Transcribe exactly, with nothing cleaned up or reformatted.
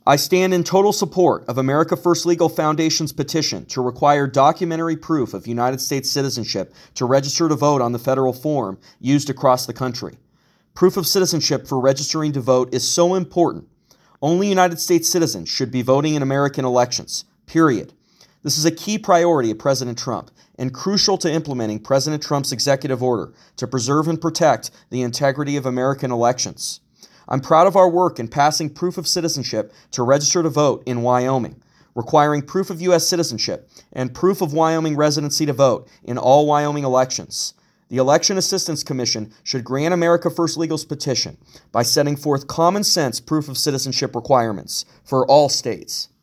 I stand in total support of America First Legal Foundation's petition to require documentary proof of United States citizenship to register to vote on the federal form used across the country. Proof of citizenship for registering to vote is so important. Only United States citizens should be voting in American elections, period. This is a key priority of President Trump and crucial to implementing President Trump's executive order to preserve and protect the integrity of American elections. I'm proud of our work in passing proof of citizenship to register to vote in Wyoming, requiring proof of U S citizenship and proof of Wyoming residency to vote in all Wyoming elections. The Election Assistance Commission should grant America First Legal's petition by setting forth common sense proof of citizenship requirements for all states.